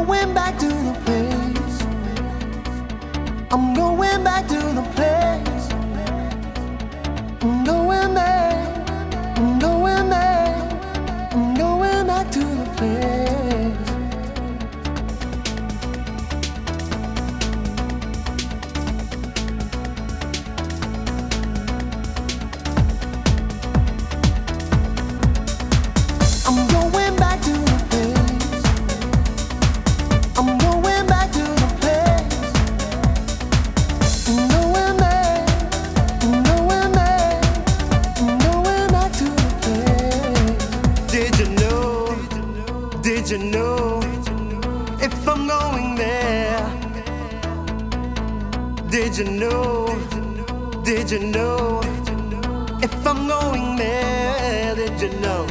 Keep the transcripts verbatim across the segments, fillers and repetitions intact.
going back to the place. I'm going back to the place. I'm going back. I'm going back. I'm going back to the place. I'm going back to the place. I'm going back to the place. I'm going back. I'm going back. I'm going back to the place. Did you know? Did you know? If I'm going there. Did you know? Did you know? If I'm going there. Did you know?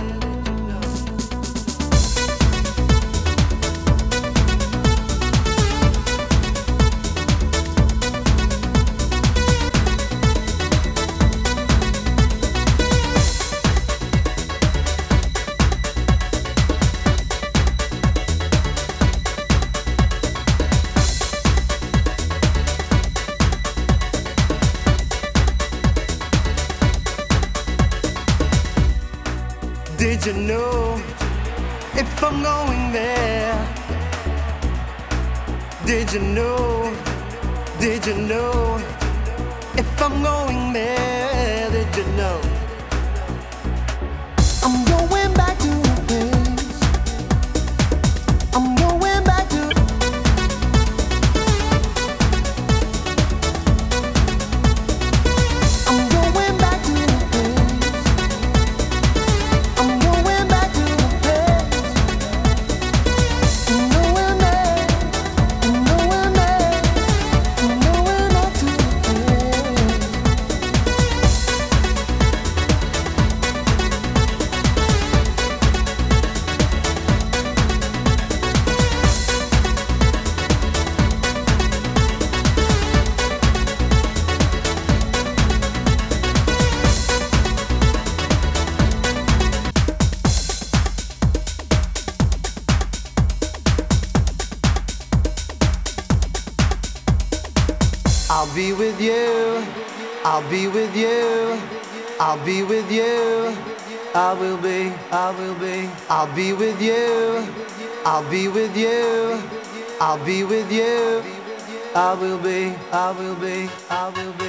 Did you know if I'm going there? Did you know? Did you know if I'm going there? Did you know? I'm going back to the place. I'm going back to. I'm going back to the place. I'm going back to the place. I'm going back. I'm going back. I'm going back to the place. I'll be with you, I'll be with you, I'll be with you, I will be, I will be, I'll be with you, I'll be with you, I'll be with you, I will be, I will be, I will be.